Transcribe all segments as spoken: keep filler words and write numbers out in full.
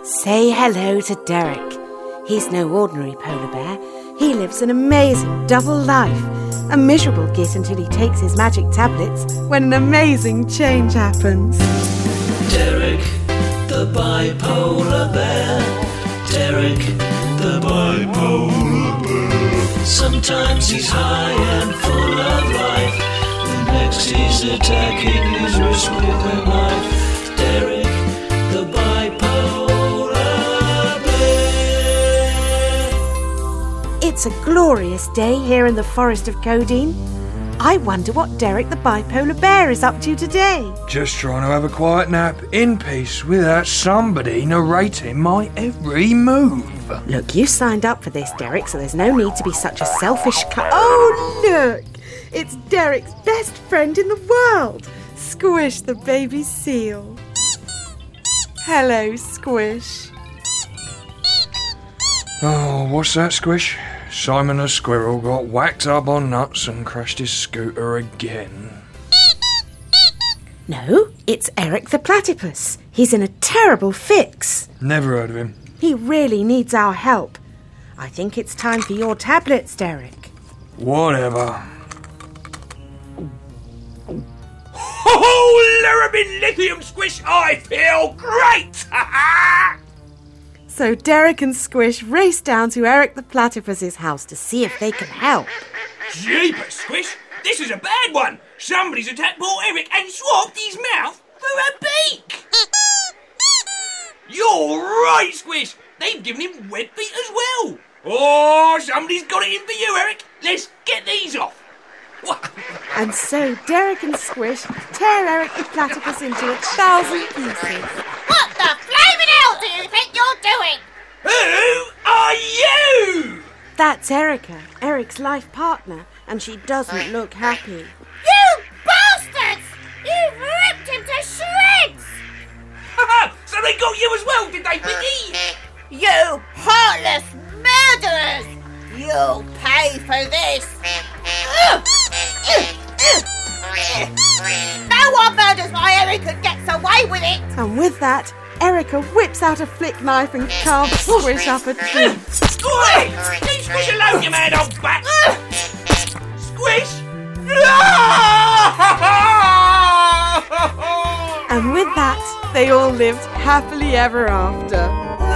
Say hello to Derek. He's no ordinary polar bear. He lives an amazing double life. A miserable git until he takes his magic tablets when an amazing change happens. Derek, the bipolar bear. Derek, the bipolar bear. Sometimes he's high and full of life. The next he's attacking his wrist with a knife. Derek, the bipolar bear. It's a glorious day here in the forest of Codeine. I wonder what Derek the bipolar bear is up to today. Just trying to have a quiet nap in peace without somebody narrating my every move. Look, you signed up for this, Derek, so there's no need to be such a selfish cu- Oh, look! It's Derek's best friend in the world, Squish the baby seal. Hello, Squish. Oh, what's that, Squish? Simon the squirrel got whacked up on nuts and crashed his scooter again. No, it's Eric the platypus. He's in a terrible fix. Never heard of him. He really needs our help. I think it's time for your tablets, Derek. Whatever. Oh, Larrabin Lithium Squish, I feel great! So Derek and Squish race down to Eric the platypus's house to see if they can help. Jeepers, Squish! This is a bad one! Somebody's attacked poor Eric and swapped his mouth for a beak! You're right, Squish! They've given him web feet as well! Oh, somebody's got it in for you, Eric! Let's get these off! And so Derek and Squish tear Eric the platypus into a thousand pieces. What the flaming hell do you think you're doing? Who are you? That's Erica, Eric's life partner, and she doesn't look happy. You bastards! You've ripped him to shreds! So they got you as well, did they, Vicky? You heartless murderers! You'll pay for this! No one murders my Eric and gets away with it! And with that, Erica whips out a flick knife and carves Squish up a tree. Oi! Leave Squish alone, you mad old bat! Squish! And with that, they all lived happily ever after.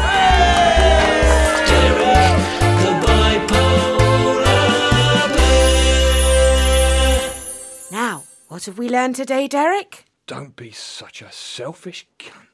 Derek, the bipolar bear. Now, what have we learned today, Derek? Don't be such a selfish cunt.